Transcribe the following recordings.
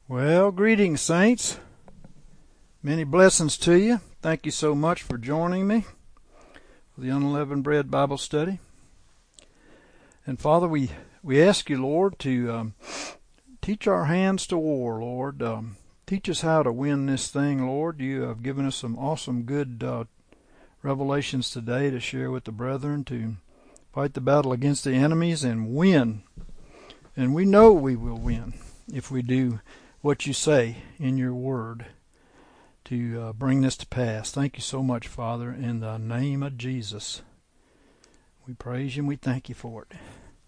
Well, greetings, saints. Many blessings to you. Thank you so much for joining me for the Unleavened Bread Bible Study. And Father, we ask you, Lord, to teach our hands to war, Lord. Teach us how to win this thing, Lord. You have given us some awesome, good revelations today to share with the brethren, to fight the battle against the enemies and win. And we know we will win if we do what you say in your word to bring this to pass. Thank you so much, Father, in the name of Jesus. We praise you and we thank you for it.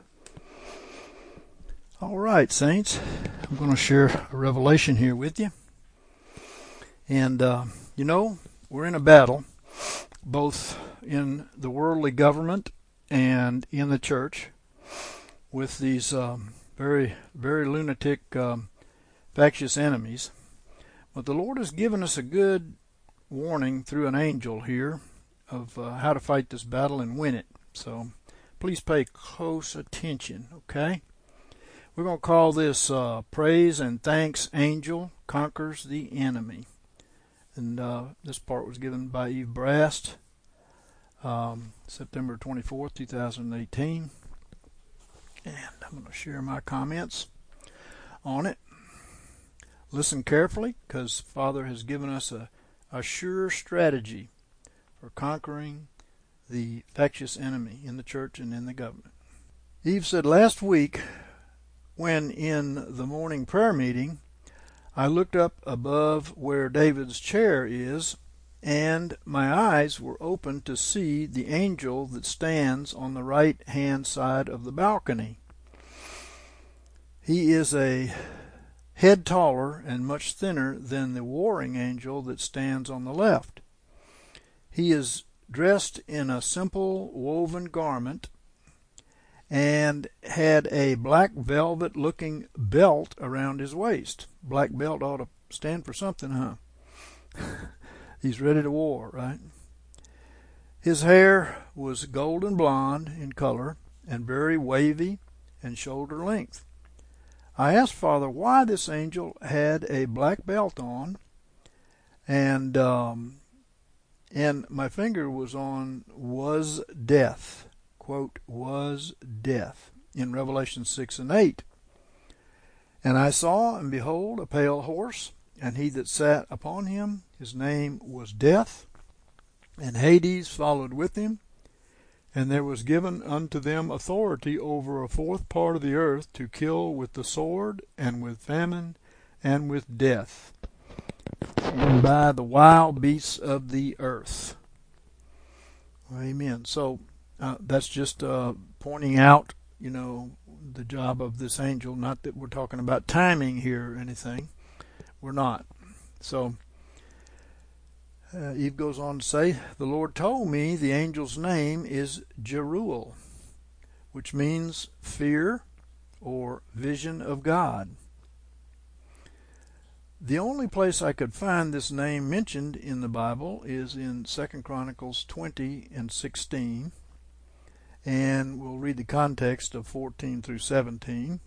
All right, saints, I'm going to share a revelation here with you. And, we're in a battle, both in the worldly government and in the church, with these very, very lunatic factious enemies. But the Lord has given us a good warning through an angel here of how to fight this battle and win it. So please pay close attention, okay? We're going to call this Praise and Thanks Angel Conquers the Enemy. And this part was given by Eve Brast, September 24th, 2018. And I'm going to share my comments on it. Listen carefully, because Father has given us a sure strategy for conquering the factious enemy in the church and in the government. Eve said, last week, when in the morning prayer meeting, I looked up above where David's chair is, and my eyes were opened to see the angel that stands on the right-hand side of the balcony. He is a head taller and much thinner than the warring angel that stands on the left. He is dressed in a simple woven garment and had a black velvet-looking belt around his waist. Black belt ought to stand for something, huh? He's ready to war, right? His hair was golden blonde in color and very wavy and shoulder length. I asked Father why this angel had a black belt on, and my finger was on was death, quote, was death, in Revelation 6 and 8. And I saw, and behold, a pale horse, and he that sat upon him, his name was Death, and Hades followed with him. And there was given unto them authority over a fourth part of the earth to kill with the sword, and with famine, and with death, and by the wild beasts of the earth. Amen. So that's just pointing out, the job of this angel. Not that we're talking about timing here or anything. We're not. So Eve goes on to say, the Lord told me the angel's name is Jeruel, which means fear or vision of God. The only place I could find this name mentioned in the Bible is in 2 Chronicles 20 and 16, and we'll read the context of 14 through 17.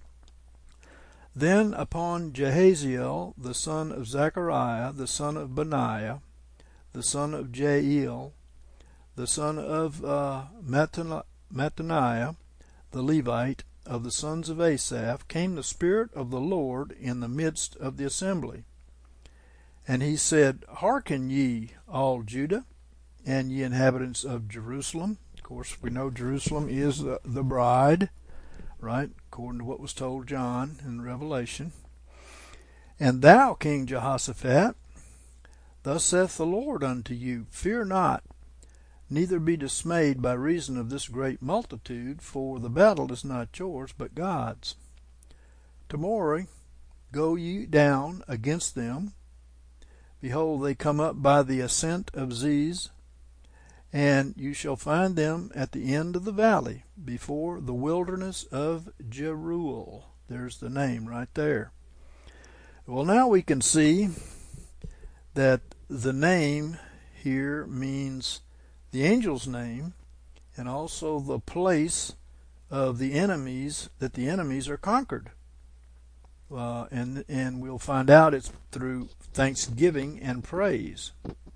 Then upon Jehaziel, the son of Zechariah, the son of Benaiah, the son of Jael, the son of Mattaniah, the Levite, of the sons of Asaph, came the Spirit of the Lord in the midst of the assembly. And he said, Hearken ye, all Judah, and ye inhabitants of Jerusalem. Of course, we know Jerusalem is the bride, right, according to what was told John in Revelation. And thou, King Jehoshaphat, thus saith the Lord unto you, Fear not, neither be dismayed by reason of this great multitude, for the battle is not yours, but God's. Tomorrow go ye down against them. Behold, they come up by the ascent of Ziz, and you shall find them at the end of the valley, before the wilderness of Jeruel. There's the name right there. Well, now we can see that the name here means the angel's name, and also the place of the enemies, that the enemies are conquered. and we'll find out it's through thanksgiving and praise.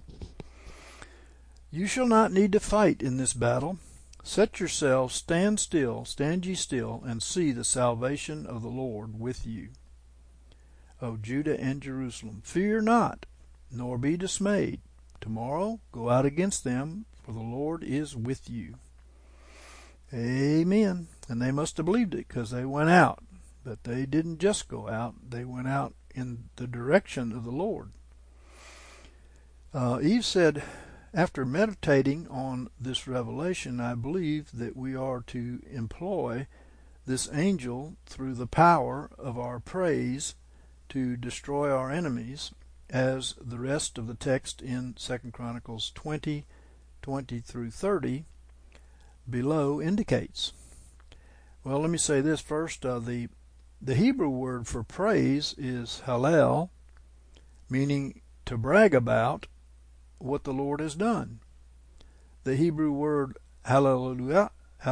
You shall not need to fight in this battle. Set yourselves, stand ye still, and see the salvation of the Lord with you. O Judah and Jerusalem, fear not, nor be dismayed. Tomorrow go out against them, for the Lord is with you. Amen. And they must have believed it, because they went out. But they didn't just go out. They went out in the direction of the Lord. Eve said, after meditating on this revelation, I believe that we are to employ this angel through the power of our praise to destroy our enemies, as the rest of the text in 2 Chronicles 20 through 30 below indicates. Well, let me say this first. The Hebrew word for praise is hallel, meaning to brag about what the Lord has done. The Hebrew word hallelujah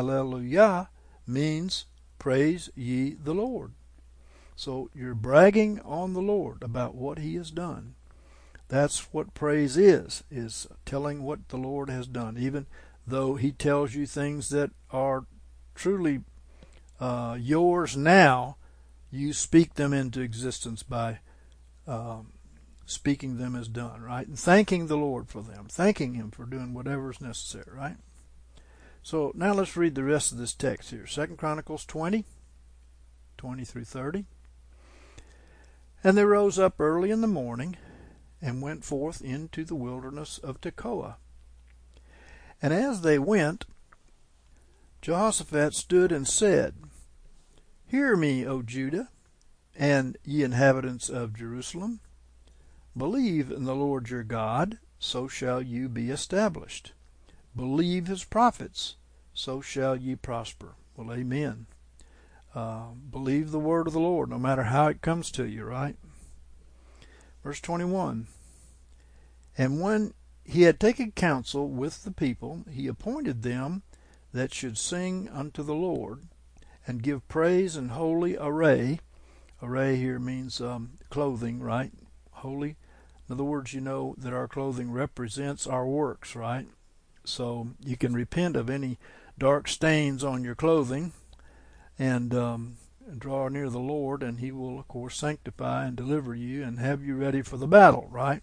means praise ye the Lord. So you're bragging on the Lord about what he has done. That's what praise is telling what the Lord has done. Even though he tells you things that are truly yours now, you speak them into existence by speaking them as done, right? And thanking the Lord for them, thanking him for doing whatever is necessary, right? So now let's read the rest of this text here. 2 Chronicles 20 through 30. And they rose up early in the morning and went forth into the wilderness of Tekoa. And as they went, Jehoshaphat stood and said, Hear me, O Judah, and ye inhabitants of Jerusalem. Believe in the Lord your God, so shall you be established. Believe his prophets, so shall ye prosper. Well, amen. Believe the word of the Lord, no matter how it comes to you, right? Verse 21. And when he had taken counsel with the people, he appointed them that should sing unto the Lord, and give praise in holy array. Array here means clothing, right? Holy. In other words, you know that our clothing represents our works, right? So you can repent of any dark stains on your clothing and draw near the Lord, and he will, of course, sanctify and deliver you and have you ready for the battle, right?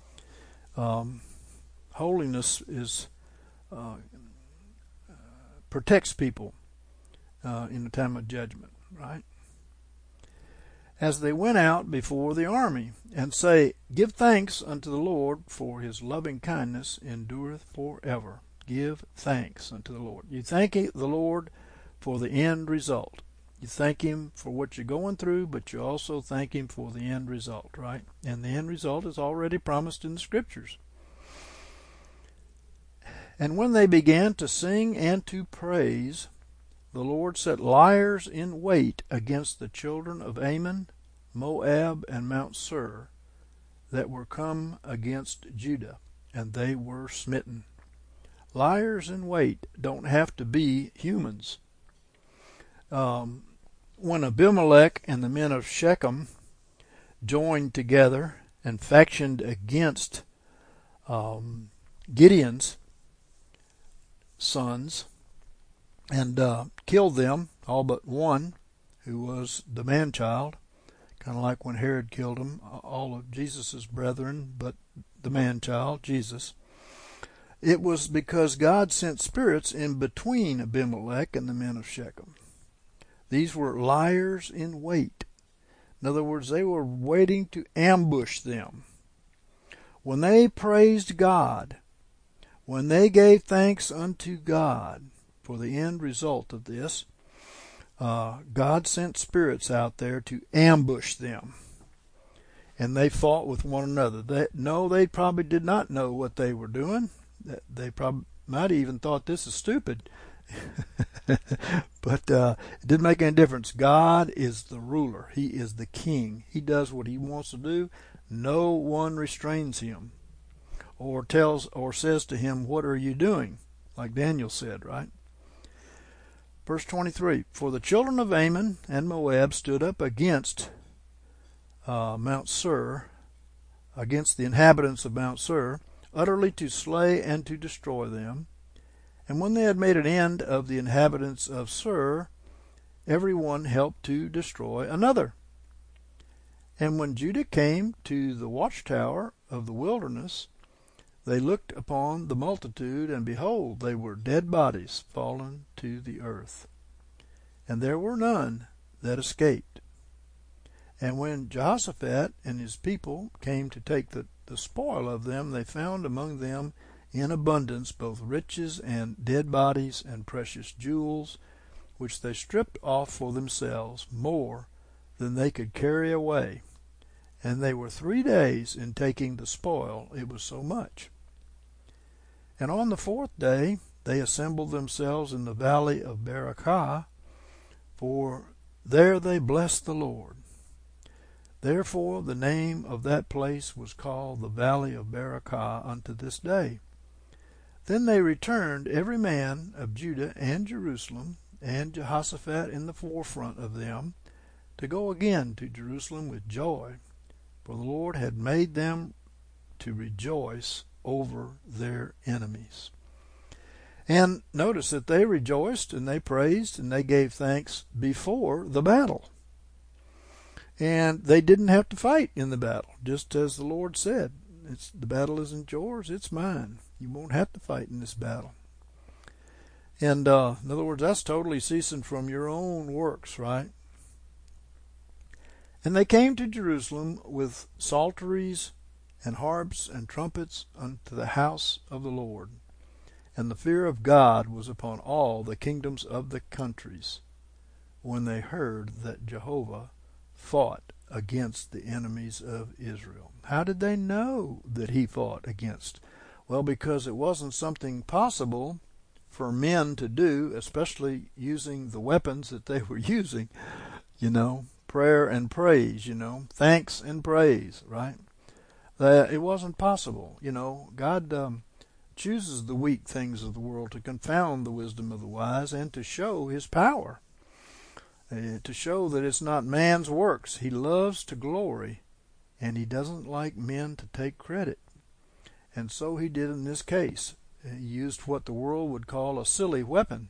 Holiness is protects people in the time of judgment, right? As they went out before the army, and say, Give thanks unto the Lord, for his loving kindness endureth forever. Give thanks unto the Lord. You thank the Lord for the end result. You thank him for what you're going through, but you also thank him for the end result, right? And the end result is already promised in the Scriptures. And when they began to sing and to praise, the Lord set liers in wait against the children of Ammon, Moab, and Mount Seir, that were come against Judah, and they were smitten. Liers in wait don't have to be humans. When Abimelech and the men of Shechem joined together and factioned against Gideon's sons and killed them, all but one, who was the man-child, kind of like when Herod killed them, all of Jesus' brethren, but the man-child, Jesus. It was because God sent spirits in between Abimelech and the men of Shechem. These were liers in wait. In other words, they were waiting to ambush them. When they praised God, when they gave thanks unto God for the end result of this, God sent spirits out there to ambush them. And they fought with one another. They probably did not know what they were doing. They probably might have even thought this is stupid. But it didn't make any difference. God is the ruler. He is the king. He does what he wants to do. No one restrains him or tells or says to him, what are you doing? Like Daniel said, right? Verse 23, For the children of Ammon and Moab stood up against Mount Seir, against the inhabitants of Mount Seir, utterly to slay and to destroy them. And when they had made an end of the inhabitants of Seir, every one helped to destroy another. And when Judah came to the watchtower of the wilderness, they looked upon the multitude, and behold, they were dead bodies fallen to the earth. And there were none that escaped. And when Jehoshaphat and his people came to take the spoil of them, they found among them in abundance both riches and dead bodies and precious jewels, which they stripped off for themselves, more than they could carry away. And they were 3 days in taking the spoil, it was so much. And on the 4th day they assembled themselves in the valley of Berakah, for there they blessed the Lord. Therefore the name of that place was called the valley of Berakah unto this day. Then they returned, every man of Judah and Jerusalem, and Jehoshaphat in the forefront of them, to go again to Jerusalem with joy, for the Lord had made them to rejoice over their enemies. And notice that they rejoiced and they praised and they gave thanks before the battle. And they didn't have to fight in the battle, just as the Lord said. The battle isn't yours, it's mine. You won't have to fight in this battle. And in other words, that's totally ceasing from your own works, right? And they came to Jerusalem with psalteries and harps and trumpets unto the house of the Lord. And the fear of God was upon all the kingdoms of the countries, when they heard that Jehovah fought against the enemies of Israel. How did they know that he fought against? Well, because it wasn't something possible for men to do, especially using the weapons that they were using, prayer and praise, thanks and praise, right? It wasn't possible. God chooses the weak things of the world to confound the wisdom of the wise and to show his power, to show that it's not man's works. He loves to glory, and he doesn't like men to take credit. And so he did in this case. He used what the world would call a silly weapon,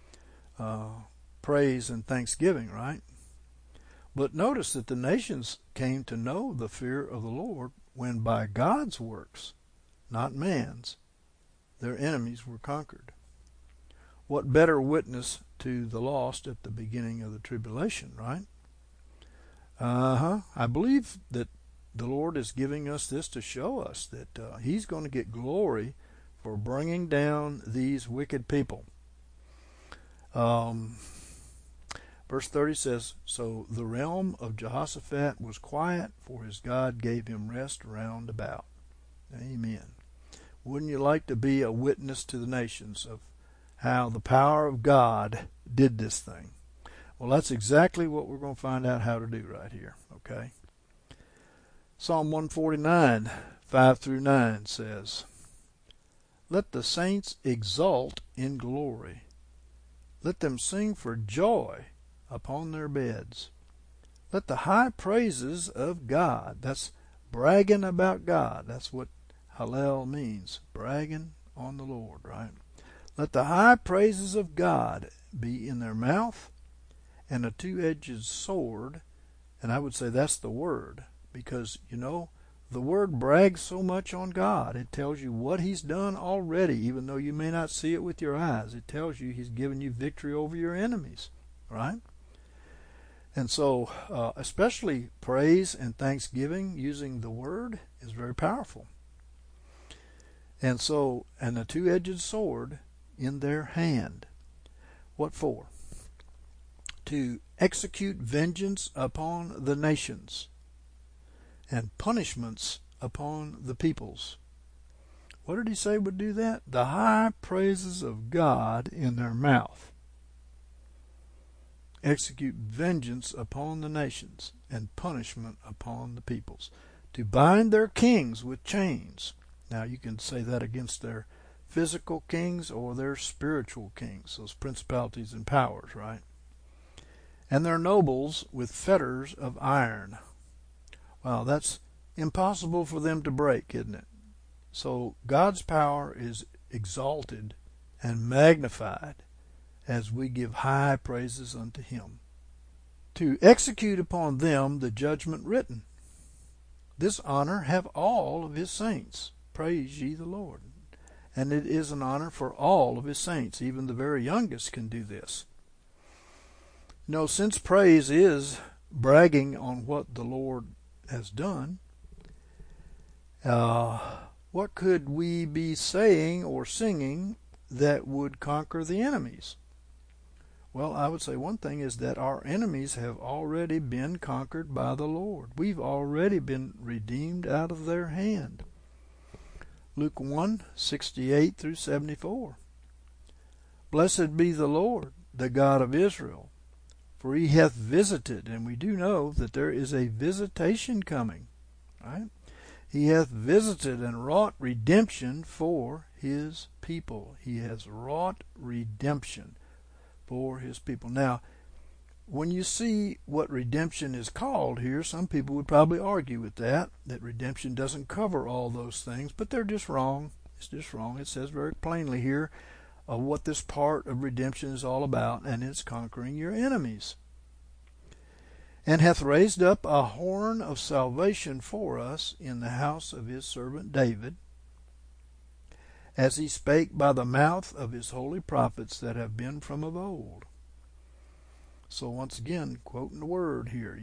praise and thanksgiving, right? But notice that the nations came to know the fear of the Lord when by God's works, not man's, their enemies were conquered. What better witness to the lost at the beginning of the tribulation, right? I believe that the Lord is giving us this to show us that he's going to get glory for bringing down these wicked people. Verse 30 says, So the realm of Jehoshaphat was quiet, for his God gave him rest round about. Amen. Wouldn't you like to be a witness to the nations of how the power of God did this thing? Well, that's exactly what we're going to find out how to do right here, okay? Psalm 149, 5 through 9 says, Let the saints exult in glory. Let them sing for joy upon their beds. Let the high praises of God, that's bragging about God, that's what Hallel means, bragging on the Lord, right? Let the high praises of God be in their mouth, and a two-edged sword, and I would say that's the word, because, the word brags so much on God. It tells you what he's done already, even though you may not see it with your eyes. It tells you he's given you victory over your enemies, right? And so, especially praise and thanksgiving using the word is very powerful. And so, and a two-edged sword in their hand. What for? To execute vengeance upon the nations and punishments upon the peoples. What did he say would do that? The high praises of God in their mouth. Execute vengeance upon the nations and punishment upon the peoples. To bind their kings with chains. Now you can say that against their physical kings or their spiritual kings, those principalities and powers, right? And their nobles with fetters of iron. Wow, that's impossible for them to break, isn't it? So God's power is exalted and magnified as we give high praises unto him, to execute upon them the judgment written. This honor have all of his saints. Praise ye the Lord. And it is an honor for all of his saints. Even the very youngest can do this. Since praise is bragging on what the Lord has done, what could we be saying or singing that would conquer the enemies? Well, I would say one thing is that our enemies have already been conquered by the Lord. We've already been redeemed out of their hand. Luke 1:68 through 74. Blessed be the Lord, the God of Israel, for he hath visited, and we do know that there is a visitation coming, right? He hath visited and wrought redemption for his people. He has wrought redemption for his people. Now, when you see what redemption is called here, some people would probably argue with that redemption doesn't cover all those things, but they're just wrong. It's just wrong. It says very plainly here what this part of redemption is all about, and it's conquering your enemies. And hath raised up a horn of salvation for us in the house of his servant David, as he spake by the mouth of his holy prophets that have been from of old. So once again, quoting the word here,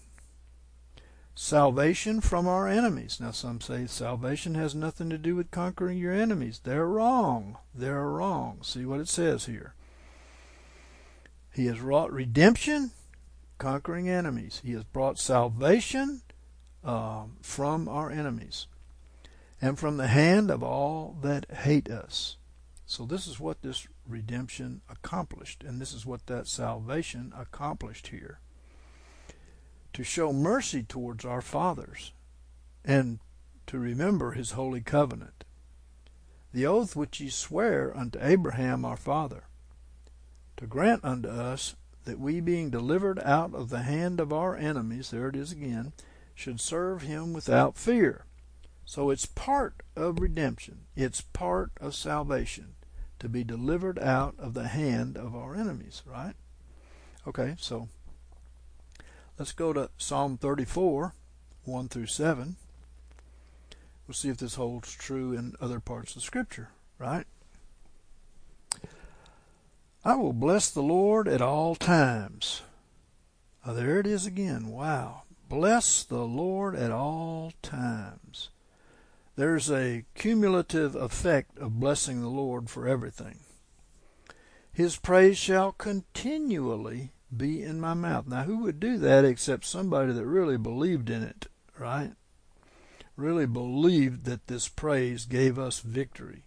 Salvation from our enemies. Now some say salvation has nothing to do with conquering your enemies. They're wrong. They're wrong. See what it says here. He has wrought redemption, conquering enemies. He has brought salvation from our enemies, and from the hand of all that hate us. So this is what this redemption accomplished, and this is what that salvation accomplished here. To show mercy towards our fathers, and to remember his holy covenant, the oath which he sware unto Abraham our father, to grant unto us that we, being delivered out of the hand of our enemies, there it is again, should serve him without fear. So it's part of redemption. It's part of salvation, to be delivered out of the hand of our enemies, right? Okay, so let's go to Psalm 34, 1 through 7. We'll see if this holds true in other parts of Scripture, right? I will bless the Lord at all times. There it is again. Wow. Bless the Lord at all times. There's a cumulative effect of blessing the Lord for everything. His praise shall continually be in my mouth. Now, who would do that except somebody that really believed in it, right? Really believed that this praise gave us victory.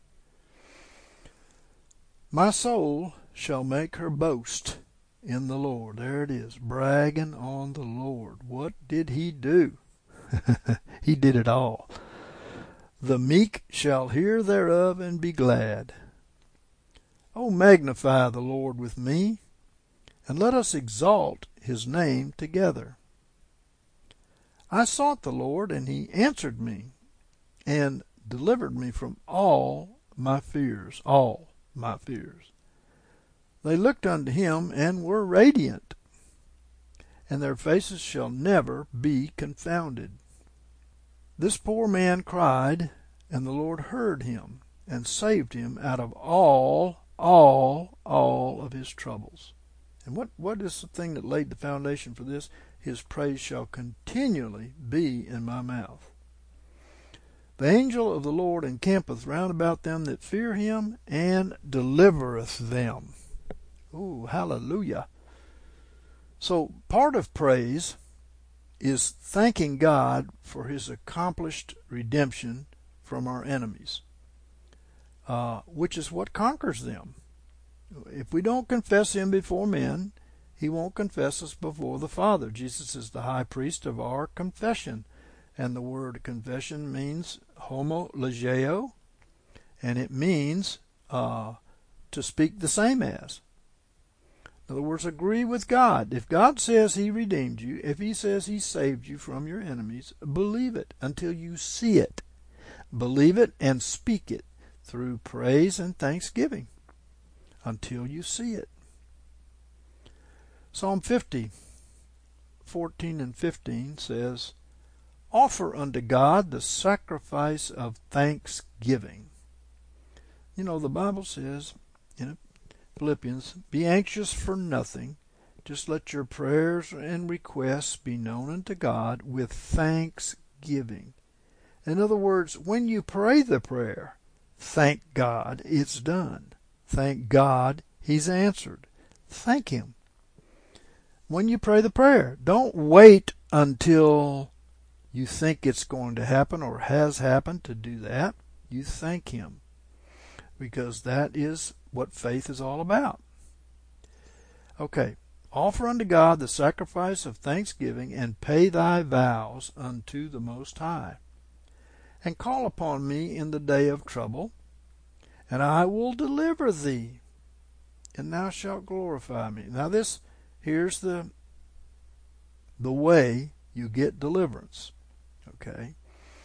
My soul shall make her boast in the Lord. There it is, bragging on the Lord. What did he do? He did it all. The meek shall hear thereof and be glad. O magnify the Lord with me, and let us exalt his name together. I sought the Lord, and he answered me, and delivered me from all my fears. All my fears. They looked unto him, and were radiant, and their faces shall never be confounded. This poor man cried, and the Lord heard him, and saved him out of all of his troubles. And what is the thing that laid the foundation for this? His praise shall continually be in my mouth. The angel of the Lord encampeth round about them that fear him, and delivereth them. Ooh, hallelujah. So part of praise is thanking God for his accomplished redemption from our enemies, which is what conquers them. If we don't confess him before men, he won't confess us before the Father. Jesus is the high priest of our confession, and the word confession means homologeo, and it means to speak the same as. In other words, agree with God. If God says He redeemed you, if He says He saved you from your enemies, believe it until you see it. Believe it and speak it through praise and thanksgiving until you see it. Psalm 50, 14 and 15 says, offer unto God the sacrifice of thanksgiving. You know, the Bible says in Philippians, be anxious for nothing. Just let your prayers and requests be known unto God with thanksgiving. In other words, when you pray the prayer, thank God it's done. Thank God He's answered. Thank Him. When you pray the prayer, don't wait until you think it's going to happen or has happened to do that. You thank Him, because that is what faith is all about. Okay, offer unto God the sacrifice of thanksgiving, and pay thy vows unto the Most High. And call upon me in the day of trouble, and I will deliver thee, and thou shalt glorify me. Now here's the way you get deliverance. Okay.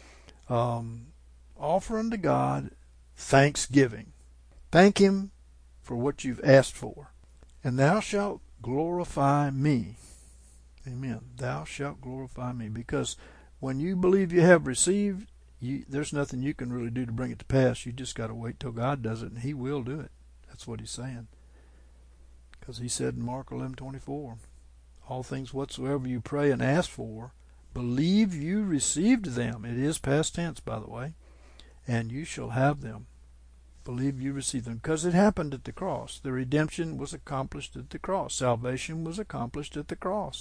Offer unto God thanksgiving. Thank Him for what you've asked for. And thou shalt glorify me. Amen. Thou shalt glorify me. Because when you believe you have received, there's nothing you can really do to bring it to pass. You just got to wait till God does it, and He will do it. That's what He's saying. Because He said in Mark 11:24, all things whatsoever you pray and ask for, believe you received them. It is past tense, by the way. And you shall have them. Believe you received them. Because it happened at the cross. The redemption was accomplished at the cross. Salvation was accomplished at the cross.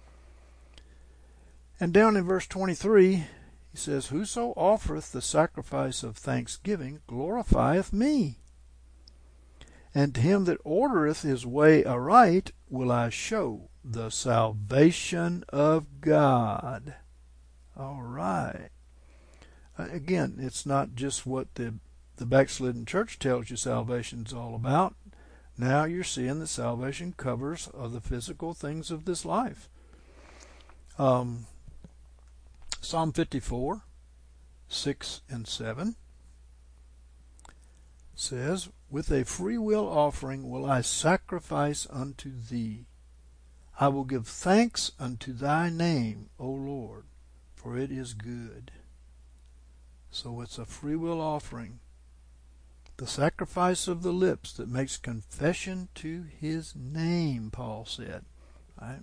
And down in verse 23, he says, whoso offereth the sacrifice of thanksgiving glorifieth me. And to him that ordereth his way aright will I show the salvation of God. All right. Again, it's not just what the backslidden church tells you salvation's all about. Now you're seeing that salvation covers the physical things of this life. Psalm 54, 6 and 7 says, with a free will offering will I sacrifice unto thee. I will give thanks unto thy name, O Lord, for it is good. So it's a free will offering. The sacrifice of the lips that makes confession to His name, Paul said. Right?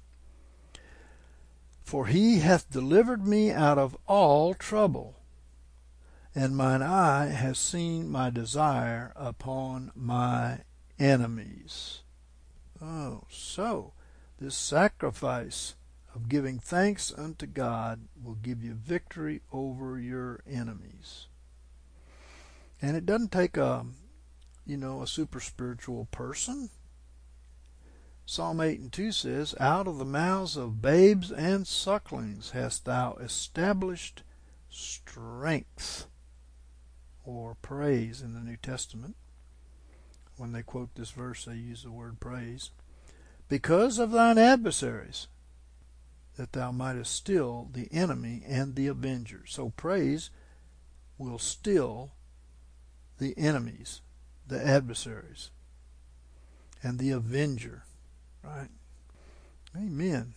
For He hath delivered me out of all trouble, and mine eye has seen my desire upon my enemies. Oh, so this sacrifice of giving thanks unto God will give you victory over your enemies. And it doesn't take a super spiritual person. Psalm 8 and 2 says, out of the mouths of babes and sucklings hast thou established strength, or praise in the New Testament. When they quote this verse, they use the word praise. Because of thine adversaries, that thou mightest still the enemy and the avenger. So praise will still the enemies, the adversaries, and the avenger. Right? Amen.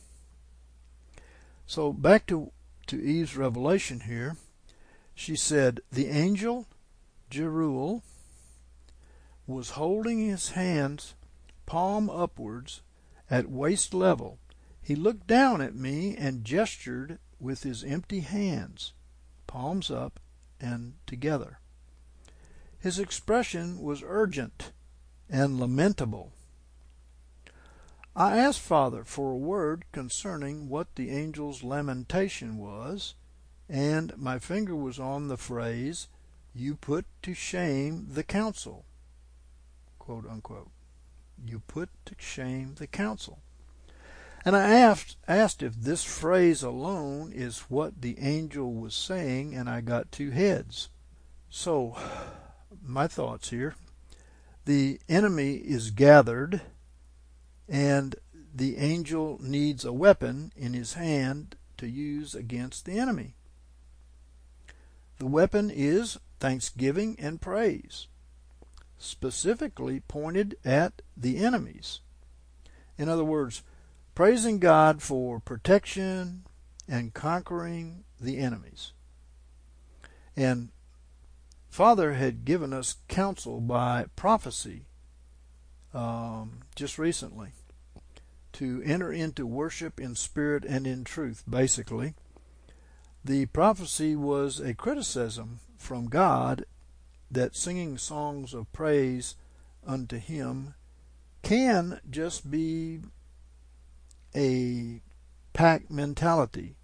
So back to Eve's revelation here. She said, the angel Jeruel was holding his hands palm upwards at waist level. He looked down at me and gestured with his empty hands, palms up and together. His expression was urgent and lamentable. I asked Father for a word concerning what the angel's lamentation was, and my finger was on the phrase, you put to shame the council, quote unquote. You put to shame the council. And I asked if this phrase alone is what the angel was saying, and I got two heads. So, my thoughts here. The enemy is gathered and the angel needs a weapon in his hand to use against the enemy. The weapon is thanksgiving and praise, specifically pointed at the enemies. In other words, praising God for protection and conquering the enemies. And Father had given us counsel by prophecy just recently to enter into worship in spirit and in truth, basically. The prophecy was a criticism from God that singing songs of praise unto Him can just be a pack mentality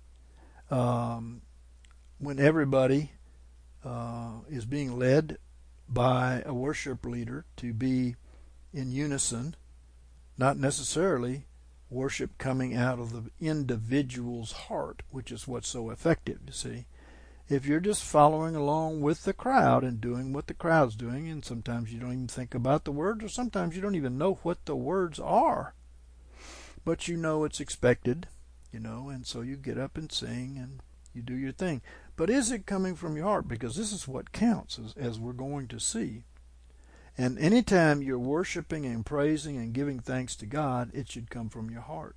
when everybody is being led by a worship leader to be in unison, not necessarily worship coming out of the individual's heart, which is what's so effective, you see. If you're just following along with the crowd and doing what the crowd's doing, and sometimes you don't even think about the words, or sometimes you don't even know what the words are, but you know it's expected, and so you get up and sing and you do your thing. But is it coming from your heart? Because this is what counts, as we're going to see. And anytime you're worshiping and praising and giving thanks to God, it should come from your heart.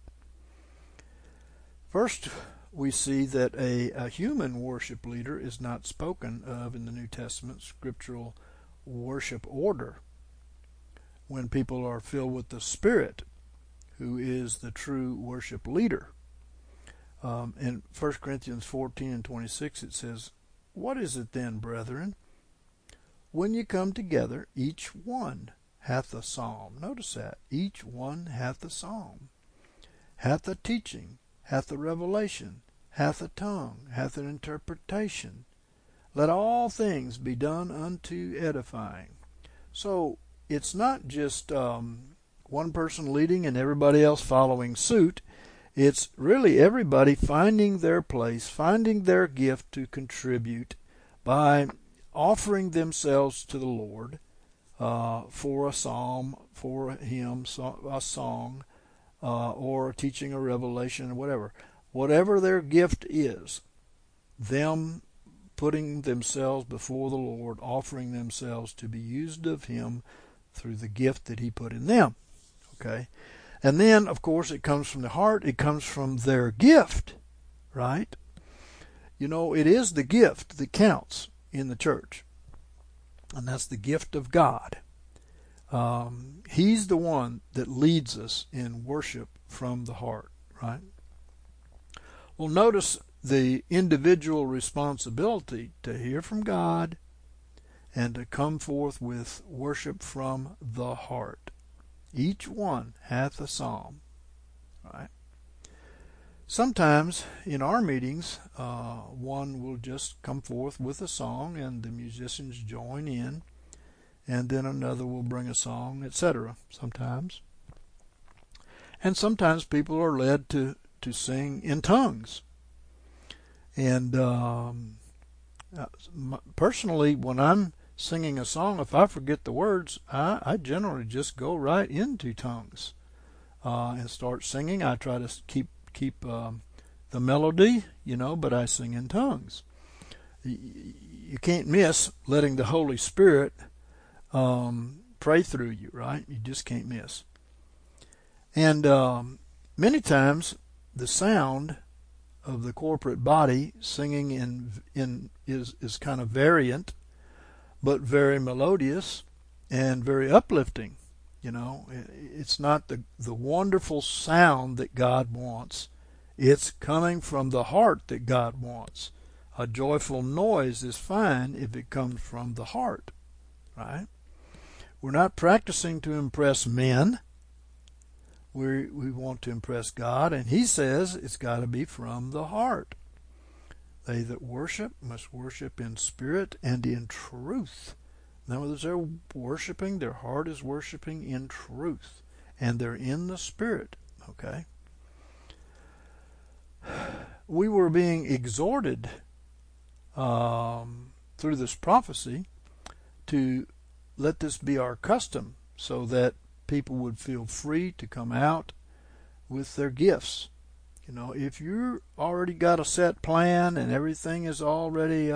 First, we see that a human worship leader is not spoken of in the New Testament scriptural worship order. When people are filled with the Spirit, who is the true worship leader. In 1 Corinthians 14 and 26 it says, "What is it then, brethren? When you come together, each one hath a psalm." Notice that. Each one hath a psalm. Hath a teaching, hath a revelation, hath a tongue, hath an interpretation. Let all things be done unto edifying. So it's not just one person leading and everybody else following suit. It's really everybody finding their place, finding their gift to contribute by offering themselves to the Lord for a psalm, for a hymn, a song, or teaching a revelation, or whatever. Whatever their gift is, them putting themselves before the Lord, offering themselves to be used of Him through the gift that He put in them. Okay? And then, of course, it comes from the heart. It comes from their gift, right? It is the gift that counts in the church, and that's the gift of God. He's the one that leads us in worship from the heart, right? Well, notice the individual responsibility to hear from God and to come forth with worship from the heart. Each one hath a psalm, right? Sometimes in our meetings, one will just come forth with a song and the musicians join in, and then another will bring a song, etc. sometimes. And sometimes people are led to sing in tongues. And personally, when I'm singing a song, if I forget the words, I generally just go right into tongues and start singing. I try to keep the melody, but I sing in tongues. You can't miss letting the Holy Spirit pray through you, right? You just can't miss. And many times the sound of the corporate body singing is kind of variant, but very melodious and very uplifting. It's not the wonderful sound that God wants. It's coming from the heart that God wants. A joyful noise is fine if it comes from the heart, right? We're not practicing to impress men. We want to impress God, and He says it's got to be from the heart. They that worship must worship in spirit and in truth. In other words, they're worshiping, their heart is worshiping in truth, and they're in the Spirit, okay? We were being exhorted through this prophecy to let this be our custom, so that people would feel free to come out with their gifts. If you already got a set plan and everything is already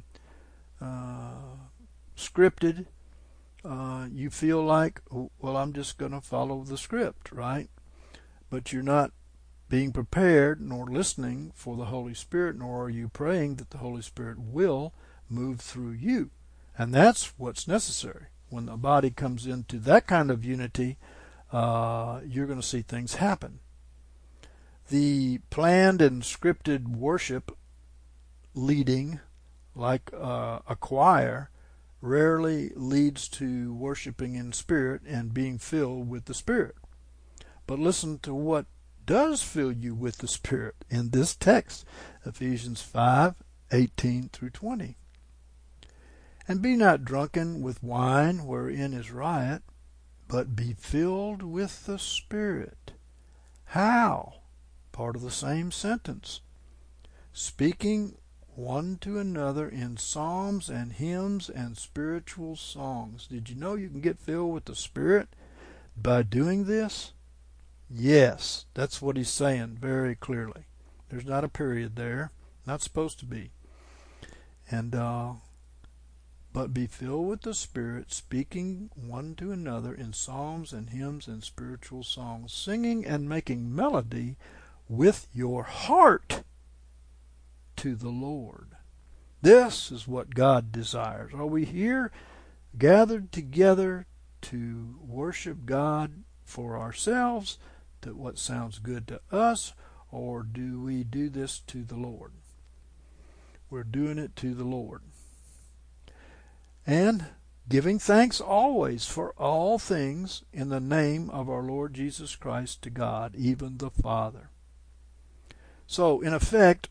scripted, you feel like, well, I'm just going to follow the script, right? But you're not being prepared nor listening for the Holy Spirit, nor are you praying that the Holy Spirit will move through you. And that's what's necessary. When the body comes into that kind of unity, you're going to see things happen. The planned and scripted worship leading, like a choir, rarely leads to worshiping in spirit and being filled with the Spirit. But listen to what does fill you with the Spirit in this text, Ephesians 5:18 through 20. And be not drunken with wine wherein is riot, but be filled with the Spirit. How? Part of the same sentence. Speaking one to another in psalms and hymns and spiritual songs. Did you know you can get filled with the Spirit by doing this? Yes, that's what he's saying very clearly. There's not a period there. Not supposed to be. And but be filled with the Spirit, speaking one to another in psalms and hymns and spiritual songs, singing and making melody with your heart to the Lord. This is what God desires. Are we here gathered together to worship God for ourselves, to what sounds good to us, or do we do this to the Lord? We're doing it to the Lord. And giving thanks always for all things in the name of our Lord Jesus Christ to God, even the Father. So, in effect,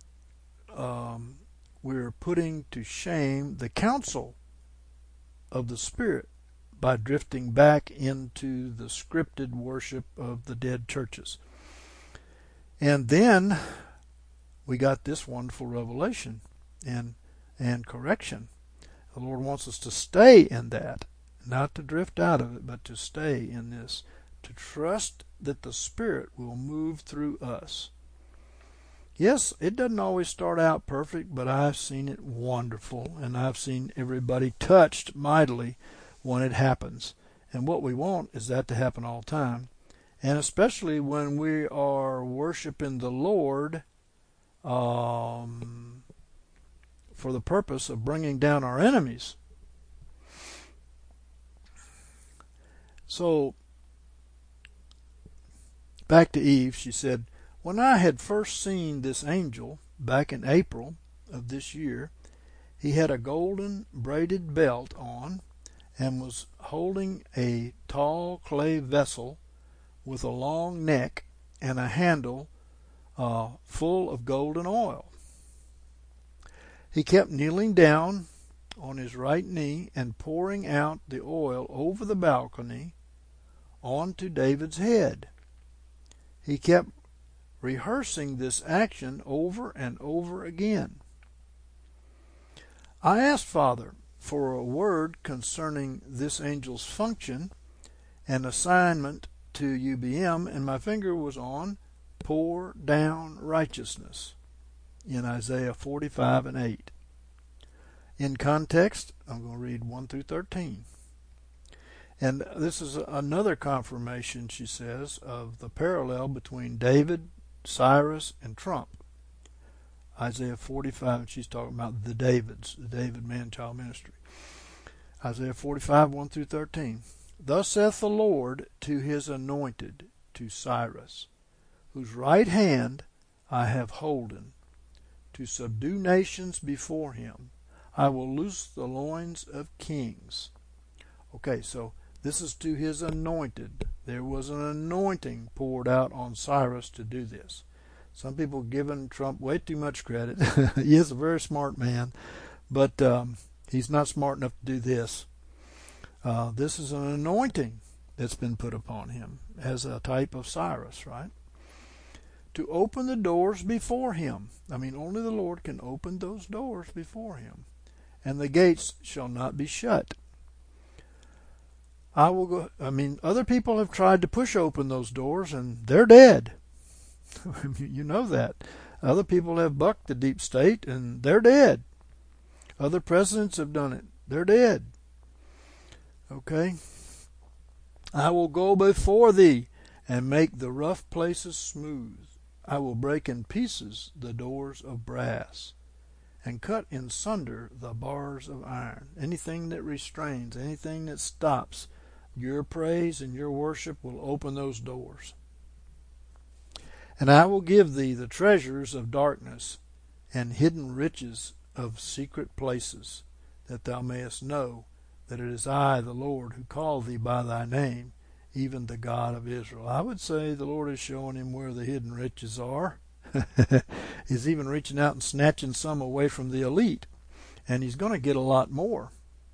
we're putting to shame the counsel of the Spirit by drifting back into the scripted worship of the dead churches. And then we got this wonderful revelation and correction. The Lord wants us to stay in that, not to drift out of it, but to stay in this, to trust that the Spirit will move through us. Yes, it doesn't always start out perfect, but I've seen it wonderful, and I've seen everybody touched mightily when it happens. And what we want is that to happen all the time, and especially when we are worshiping the Lord for the purpose of bringing down our enemies. So, back to Eve, she said, when I had first seen this angel back in April of this year, he had a golden braided belt on and was holding a tall clay vessel with a long neck and a handle full of golden oil. He kept kneeling down on his right knee and pouring out the oil over the balcony onto David's head. He kept rehearsing this action over and over again. I asked Father for a word concerning this angel's function and assignment to UBM, and my finger was on pour down righteousness in Isaiah 45:8. In context, I'm going to read 1 through 13. And this is another confirmation, she says, of the parallel between David, Cyrus, and Trump. Isaiah 45, and she's talking about the Davids, the David man-child ministry. Isaiah 45, 1 through 13. Thus saith the Lord to his anointed, to Cyrus, whose right hand I have holden, to subdue nations before him. I will loose the loins of kings. Okay, so this is to his anointed. There was an anointing poured out on Cyrus to do this. Some people giving Trump way too much credit. He is a very smart man, but he's not smart enough to do this. This is an anointing that's been put upon him as a type of Cyrus, right? To open the doors before him. I mean, only the Lord can open those doors before him. And the gates shall not be shut. I will go. I mean, other people have tried to push open those doors, and they're dead. You know that. Other people have bucked the deep state, and they're dead. Other presidents have done it. They're dead. Okay? I will go before thee and make the rough places smooth. I will break in pieces the doors of brass and cut in sunder the bars of iron. Anything that restrains, anything that stops your praise and your worship will open those doors. And I will give thee the treasures of darkness and hidden riches of secret places, that thou mayest know that it is I, the Lord, who call thee by thy name, even the God of Israel. I would say the Lord is showing him where the hidden riches are. He's even reaching out and snatching some away from the elite, and he's going to get a lot more.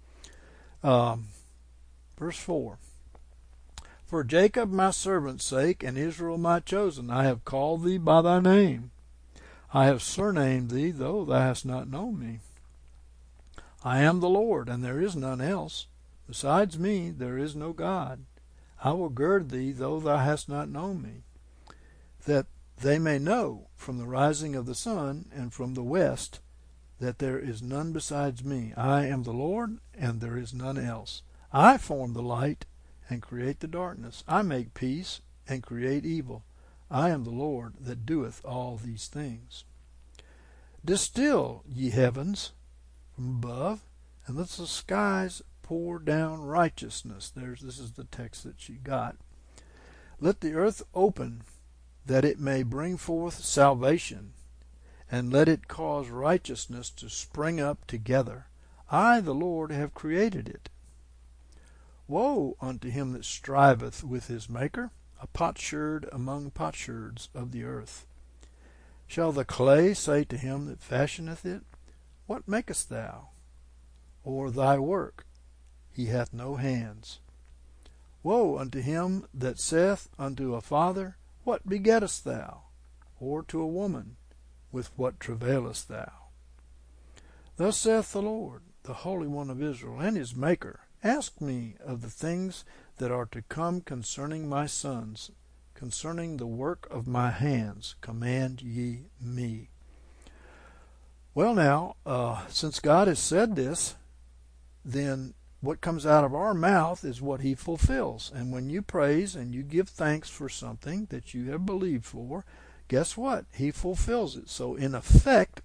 Verse 4. For Jacob my servant's sake, and Israel my chosen, I have called thee by thy name. I have surnamed thee, though thou hast not known me. I am the Lord, and there is none else. Besides me there is no God. I will gird thee, though thou hast not known me, that they may know from the rising of the sun and from the west that there is none besides me. I am the Lord, and there is none else. I form the light and create the darkness. I make peace and create evil. I am the Lord that doeth all these things. Distill, ye heavens, from above, and let the skies pour down righteousness. This is the text that she got. Let the earth open, that it may bring forth salvation, and let it cause righteousness to spring up together. I, the Lord, have created it. Woe unto him that striveth with his Maker, a potsherd among potsherds of the earth. Shall the clay say to him that fashioneth it, What makest thou? Or thy work, he hath no hands. Woe unto him that saith unto a father, What begettest thou? Or to a woman, With what travailest thou? Thus saith the Lord, the Holy One of Israel, and his Maker, Ask me of the things that are to come concerning my sons, concerning the work of my hands, command ye me. Well now, since God has said this, then what comes out of our mouth is what he fulfills. And when you praise and you give thanks for something that you have believed for, guess what? He fulfills it. So in effect,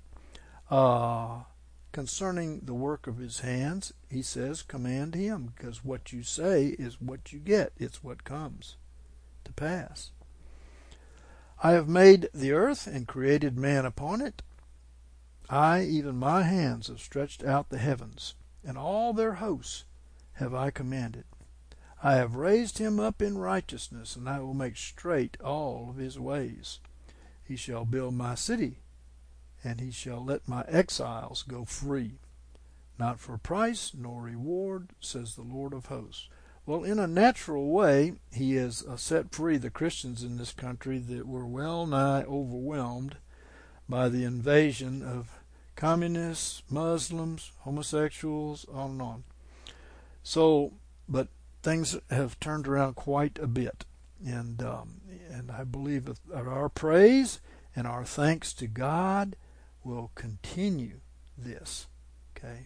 concerning the work of his hands, he says, command him, because what you say is what you get. It's what comes to pass. I have made the earth and created man upon it. I, even my hands, have stretched out the heavens, and all their hosts have I commanded. I have raised him up in righteousness, and I will make straight all of his ways. He shall build my city, and he shall let my exiles go free. Not for price nor reward, says the Lord of hosts. Well, in a natural way, he has set free the Christians in this country that were well nigh overwhelmed by the invasion of communists, Muslims, homosexuals, on and on. So, but things have turned around quite a bit, and I believe that our praise and our thanks to God will continue this. Okay.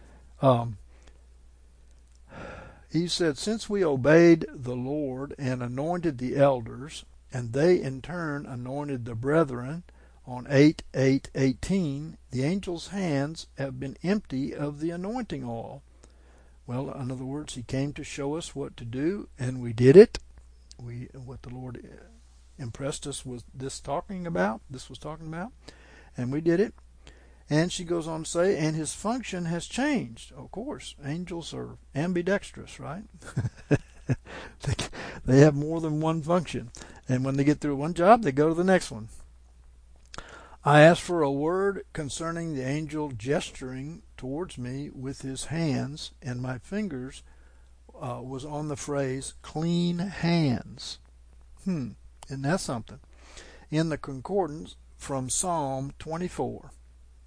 He said, since we obeyed the Lord and anointed the elders, and they in turn anointed the brethren, on 8:8:18, the angel's hands have been empty of the anointing oil. Well, in other words, he came to show us what to do, and we did it. What the Lord impressed us was this was talking about, and we did it. And she goes on to say, and his function has changed. Of course, angels are ambidextrous, right? They have more than one function. And when they get through one job, they go to the next one. I asked for a word concerning the angel gesturing towards me with his hands, and my fingers was on the phrase, clean hands. Isn't that something? In the concordance from Psalm 24.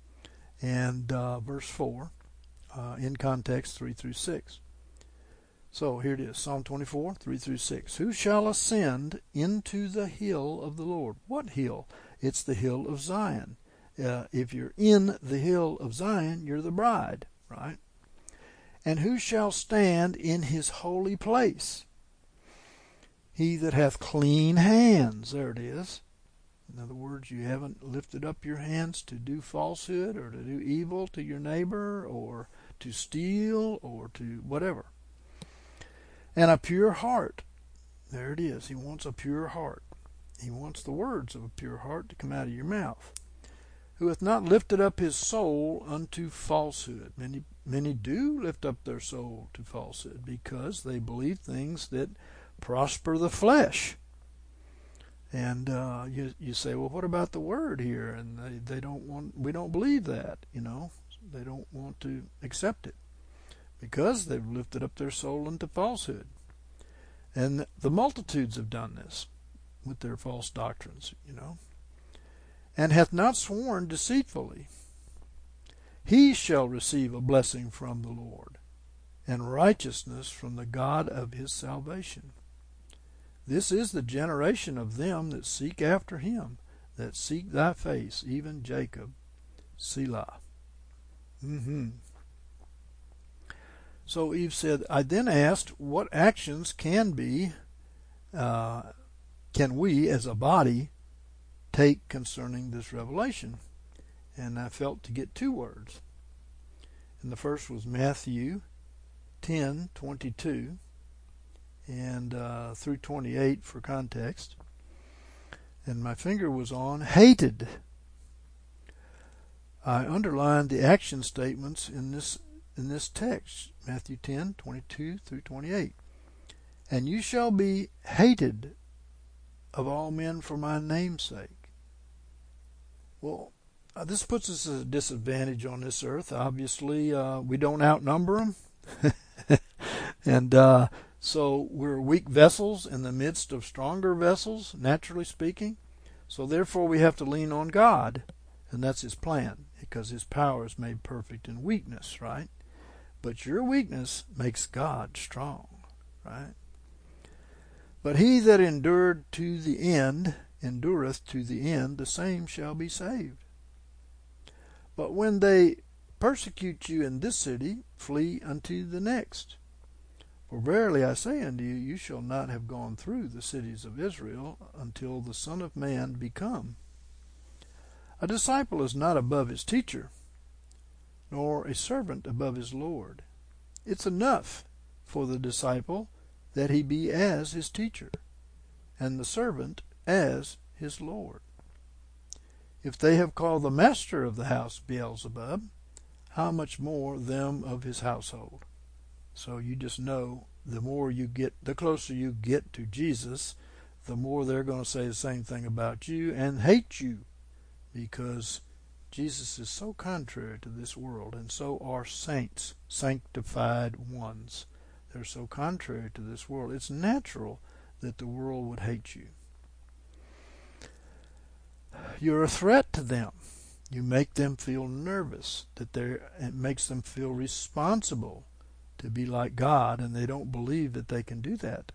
And verse 4, in context 3 through 6. So here it is, Psalm 24, 3 through 6. Who shall ascend into the hill of the Lord? What hill? It's the hill of Zion. If you're in the hill of Zion, you're the bride, right? And who shall stand in his holy place? He that hath clean hands. There it is. In other words, you haven't lifted up your hands to do falsehood or to do evil to your neighbor or to steal or to whatever. And a pure heart. There it is. He wants a pure heart. He wants the words of a pure heart to come out of your mouth. Who hath not lifted up his soul unto falsehood. Many do lift up their soul to falsehood because they believe things that prosper the flesh. And you say, well, what about the word here? And we don't believe that, They don't want to accept it because they've lifted up their soul into falsehood. And the multitudes have done this with their false doctrines, And hath not sworn deceitfully. He shall receive a blessing from the Lord, and righteousness from the God of his salvation. This is the generation of them that seek after him, that seek thy face, even Jacob. Selah. So Eve said, I then asked, what actions can we as a body take concerning this revelation? And I felt to get two words. And the first was Matthew 10:22 and through 28 for context. And my finger was on hated. I underlined the action statements in this text, Matthew 10:22 through 28. And you shall be hated of all men for my name's sake. Well, this puts us at a disadvantage on this earth. Obviously, we don't outnumber them. And so we're weak vessels in the midst of stronger vessels, naturally speaking. So therefore we have to lean on God. And that's his plan, because his power is made perfect in weakness, right? But your weakness makes God strong, right? But he that endureth to the end, the same shall be saved. But when they persecute you in this city, flee unto the next. For verily I say unto you, you shall not have gone through the cities of Israel until the Son of Man be come. A disciple is not above his teacher, nor a servant above his Lord. It's enough for the disciple that he be as his teacher, and the servant as his Lord. If they have called the master of the house Beelzebub, how much more them of his household? So you just know the closer you get to Jesus, the more they're going to say the same thing about you and hate you, because Jesus is so contrary to this world, and so are saints, sanctified ones. They're so contrary to this world. It's natural that the world would hate you. You're a threat to them. You make them feel nervous. It makes them feel responsible to be like God, and they don't believe that they can do that.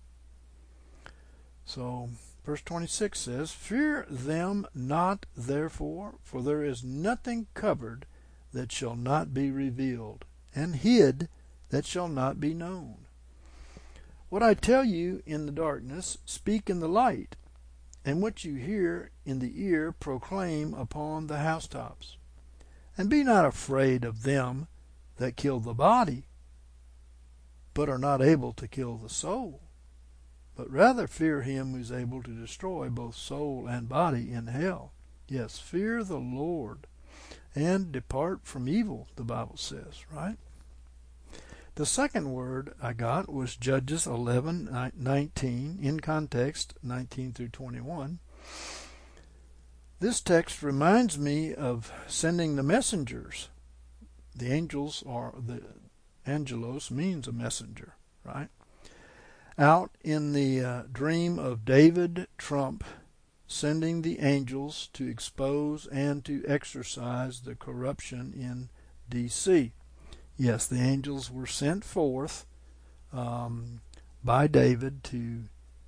So verse 26 says, Fear them not therefore, for there is nothing covered that shall not be revealed, and hid that shall not be known. What I tell you in the darkness, speak in the light, and what you hear in the ear, proclaim upon the housetops. And be not afraid of them that kill the body, but are not able to kill the soul, but rather fear him who is able to destroy both soul and body in hell. Yes, fear the Lord and depart from evil, the Bible says, right? The second word I got was Judges 11:19, in context 19 through 21. This text reminds me of sending the messengers. The angels angelos means a messenger, right? Out in the dream of David Trump, sending the angels to expose and to exorcise the corruption in D.C. Yes, the angels were sent forth by David to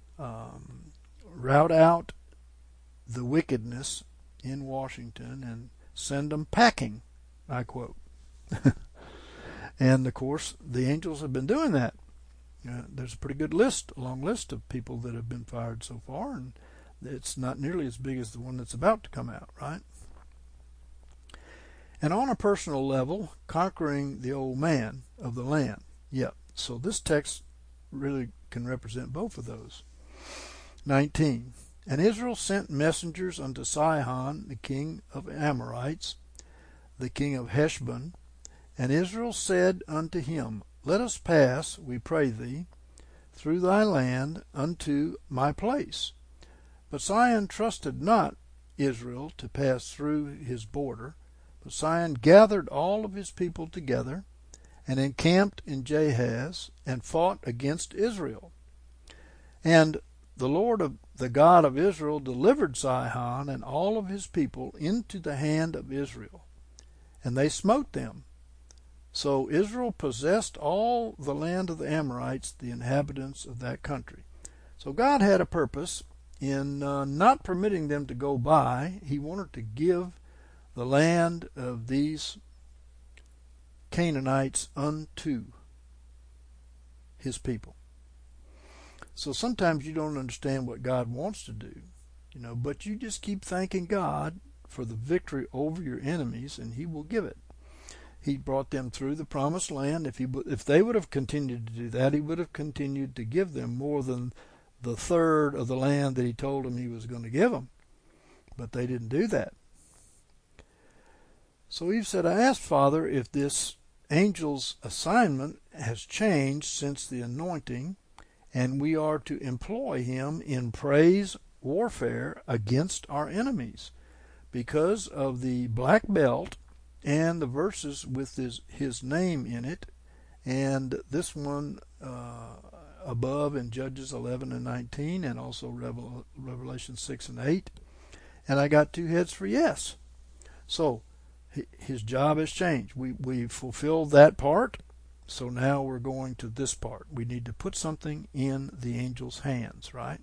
rout out the wickedness in Washington and send them packing, I quote. And of course, the angels have been doing that. There's a pretty good long list of people that have been fired so far, and it's not nearly as big as the one that's about to come out, right? And on a personal level, conquering the old man of the land. Yep. So this text really can represent both of those. 19. And Israel sent messengers unto Sihon, the king of Amorites, the king of Heshbon. And Israel said unto him, Let us pass, we pray thee, through thy land unto my place. But Sihon trusted not Israel to pass through his border. But Sihon gathered all of his people together, and encamped in Jahaz, and fought against Israel. And the Lord of the God of Israel delivered Sihon and all of his people into the hand of Israel, and they smote them. So Israel possessed all the land of the Amorites, the inhabitants of that country. So God had a purpose in not permitting them to go by. He wanted to give the land of these Canaanites unto his people. So sometimes you don't understand what God wants to do, but you just keep thanking God for the victory over your enemies, and he will give it. He brought them through the promised land. If they would have continued to do that, he would have continued to give them more than the third of the land that he told them he was going to give them. But they didn't do that. So Eve said, I asked Father if this angel's assignment has changed since the anointing, and we are to employ him in praise warfare against our enemies because of the black belt and the verses with his name in it, and this one above in Judges 11 and 19, and also Revelation 6 and 8. And I got 2 heads for yes. So his job has changed. We fulfilled that part, so now we're going to this part. We need to put something in the angel's hands, right?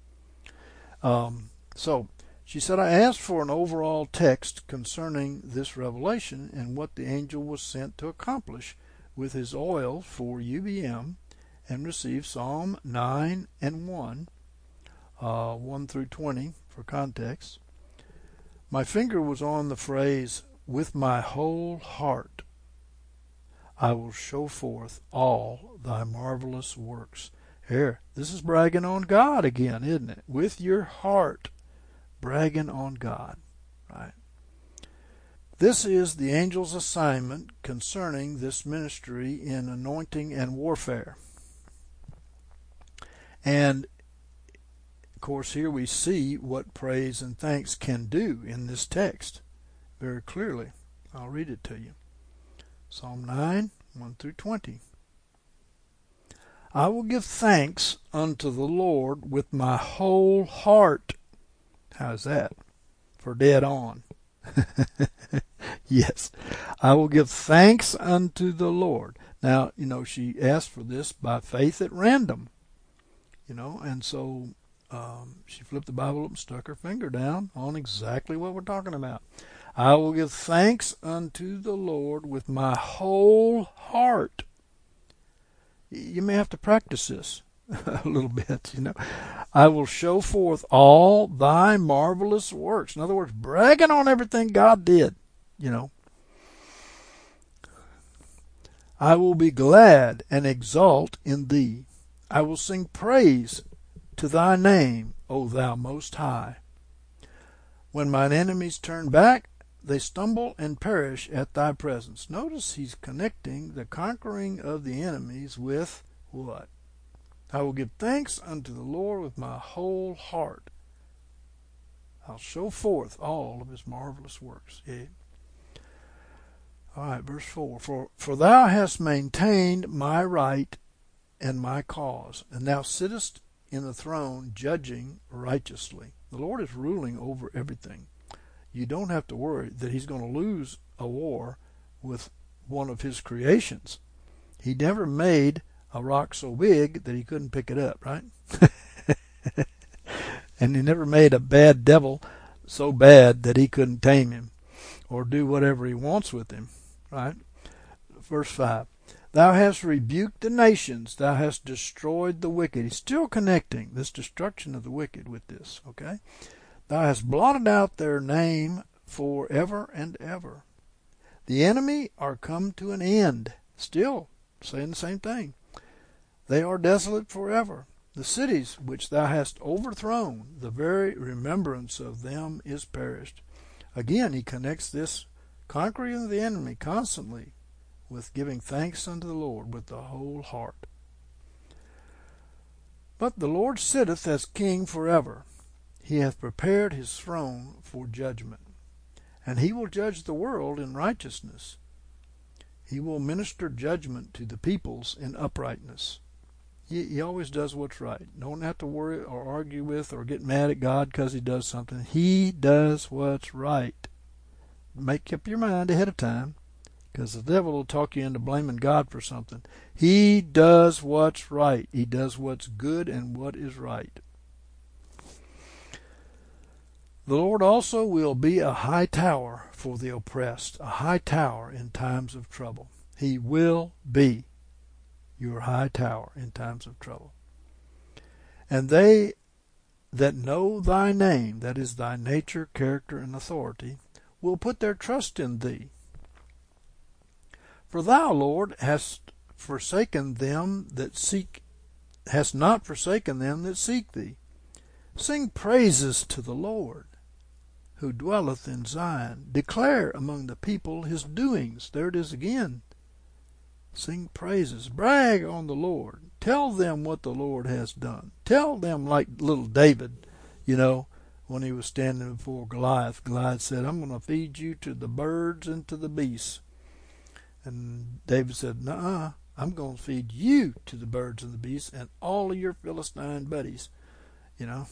So she said, I asked for an overall text concerning this revelation and what the angel was sent to accomplish with his oil for UBM, and received Psalm 9 and 1, 1 through 20 for context. My finger was on the phrase, with my whole heart I will show forth all thy marvelous works. Here, this is bragging on God again, isn't it? With your heart, bragging on God, right? This is the angel's assignment concerning this ministry in anointing and warfare. And, of course, here we see what praise and thanks can do in this text very clearly. I'll read it to you. Psalm 9, 1 through 20. I will give thanks unto the Lord with my whole heart. How's that? For dead on. Yes. I will give thanks unto the Lord. Now, she asked for this by faith at random. And so she flipped the Bible up and stuck her finger down on exactly what we're talking about. I will give thanks unto the Lord with my whole heart. You may have to practice this a little bit, I will show forth all thy marvelous works. In other words, bragging on everything God did, I will be glad and exult in thee. I will sing praise to thy name, O thou most high. When mine enemies turn back, they stumble and perish at thy presence. Notice he's connecting the conquering of the enemies with what? I will give thanks unto the Lord with my whole heart. I'll show forth all of his marvelous works. Yeah. All right, verse 4. For thou hast maintained my right and my cause, and thou sittest in the throne judging righteously. The Lord is ruling over everything. You don't have to worry that he's going to lose a war with one of his creations. He never made a rock so big that he couldn't pick it up, right? And he never made a bad devil so bad that he couldn't tame him or do whatever he wants with him, right? Verse 5. Thou hast rebuked the nations, thou hast destroyed the wicked. He's still connecting this destruction of the wicked with this, okay? Thou hast blotted out their name forever and ever. The enemy are come to an end. Still saying the same thing. They are desolate forever. The cities which thou hast overthrown, the very remembrance of them is perished. Again, he connects this conquering of the enemy constantly with giving thanks unto the Lord with the whole heart. But the Lord sitteth as king forever. He hath prepared his throne for judgment, and he will judge the world in righteousness. He will minister judgment to the peoples in uprightness. He always does what's right. Don't have to worry or argue with or get mad at God because he does something. He does what's right. Make up your mind ahead of time, because the devil will talk you into blaming God for something. He does what's right. He does what's good and what is right. The Lord also will be a high tower for the oppressed, a high tower in times of trouble. He will be your high tower in times of trouble. And they that know thy name, that is thy nature, character, and authority, will put their trust in thee. For thou, Lord, hast not forsaken them that seek thee. Sing praises to the Lord, who dwelleth in Zion. Declare among the people his doings. There it is again. Sing praises. Brag on the Lord. Tell them what the Lord has done. Tell them like little David, when he was standing before Goliath. Goliath said, I'm going to feed you to the birds and to the beasts. And David said, nuh-uh, I'm going to feed you to the birds and the beasts and all of your Philistine buddies. And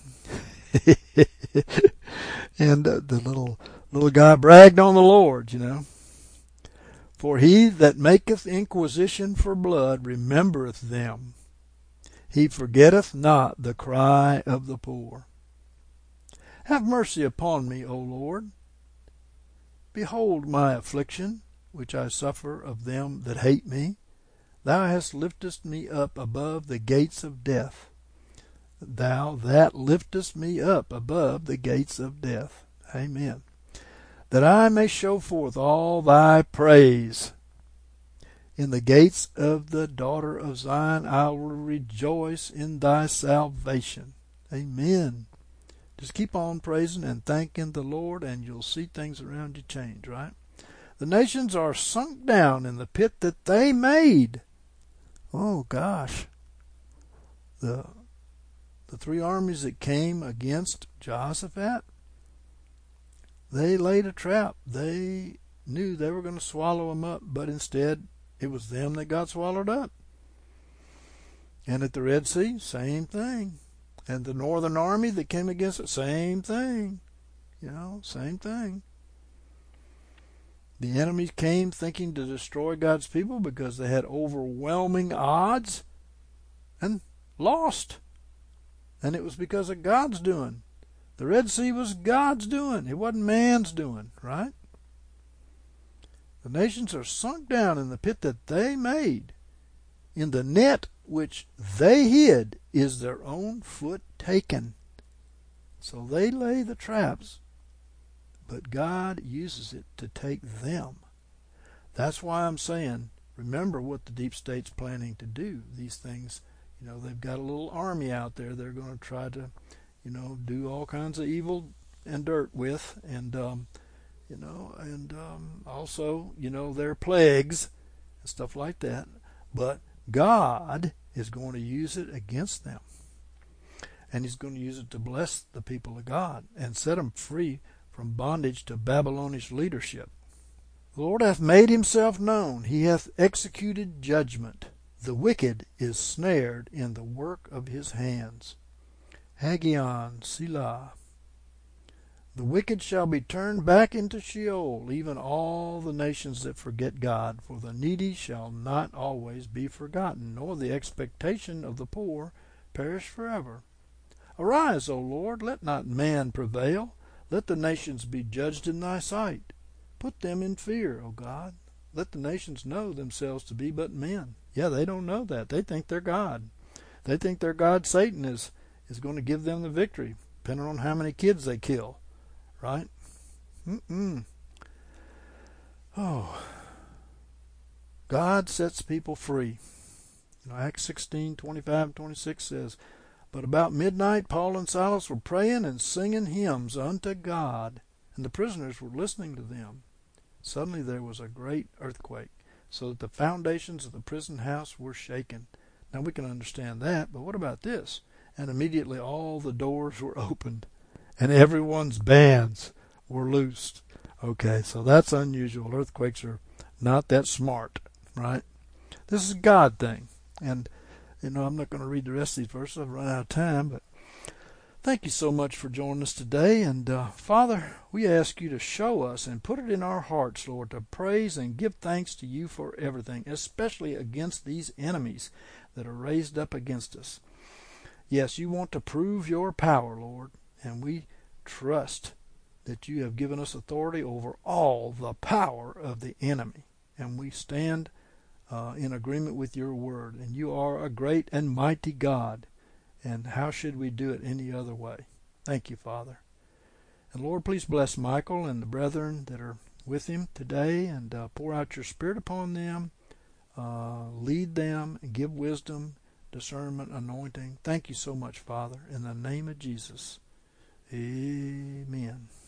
the little guy bragged on the Lord, For he that maketh inquisition for blood remembereth them. He forgetteth not the cry of the poor. Have mercy upon me, O Lord. Behold my affliction, which I suffer of them that hate me. Thou hast lifted me up above the gates of death. Thou that liftest me up above the gates of death. Amen. That I may show forth all thy praise. In the gates of the daughter of Zion I will rejoice in thy salvation. Amen. Just keep on praising and thanking the Lord, and you'll see things around you change, right? The nations are sunk down in the pit that they made. Oh, gosh. The three armies that came against Jehoshaphat, they laid a trap. They knew they were going to swallow him up, but instead it was them that got swallowed up. And at the Red Sea, same thing. And the northern army that came against it, same thing. Same thing. The enemy came thinking to destroy God's people because they had overwhelming odds and lost. And it was because of God's doing. The Red Sea was God's doing. It wasn't man's doing, right? The nations are sunk down in the pit that they made. In the net which they hid is their own foot taken. So they lay the traps, but God uses it to take them. That's why I'm saying, remember what the deep state's planning to do. These things, they've got a little army out there they're going to try to, do all kinds of evil and dirt with, and also, their plagues and stuff like that. But God is going to use it against them. And he's going to use it to bless the people of God and set them free from bondage to Babylonish leadership. The Lord hath made himself known. He hath executed judgment. The wicked is snared in the work of his hands. Haggion, Selah. The wicked shall be turned back into Sheol, even all the nations that forget God. For the needy shall not always be forgotten, nor the expectation of the poor perish forever. Arise, O Lord, let not man prevail. Let the nations be judged in thy sight. Put them in fear, O God. Let the nations know themselves to be but men. Yeah, they don't know that. They think they're God. They think their God Satan is going to give them the victory, depending on how many kids they kill. Right? Oh, God sets people free. Acts 16:25-26 says, But about midnight Paul and Silas were praying and singing hymns unto God, and the prisoners were listening to them. Suddenly there was a great earthquake, so that the foundations of the prison house were shaken. Now we can understand that, but what about this? And immediately all the doors were opened, and everyone's bands were loosed. Okay, so that's unusual. Earthquakes are not that smart, right? This is a God thing. And, I'm not going to read the rest of these verses. I've run out of time, but thank you so much for joining us today. And, Father, we ask you to show us and put it in our hearts, Lord, to praise and give thanks to you for everything, especially against these enemies that are raised up against us. Yes, you want to prove your power, Lord, and we trust that you have given us authority over all the power of the enemy. And we stand in agreement with your word. And you are a great and mighty God. And how should we do it any other way? Thank you, Father. And Lord, please bless Michael and the brethren that are with him today, and pour out your Spirit upon them. Lead them and give wisdom, discernment, anointing. Thank you so much, Father. In the name of Jesus. Amen.